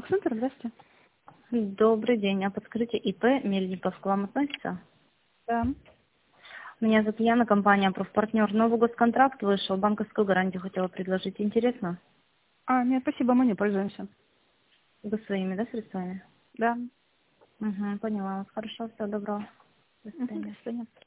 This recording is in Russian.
Центр, здравствуйте. Добрый день. А подскажите, ИП Мельников к вам относится? Да. Меня зовут Яна, компания «Профпартнер». Новый госконтракт вышел, банковскую гарантию хотела предложить. Интересно? Нет, спасибо, мы не пользуемся. Вы своими, да, средствами? Да. Угу, поняла вас. Хорошо, всего доброго. До До свидания. свидания.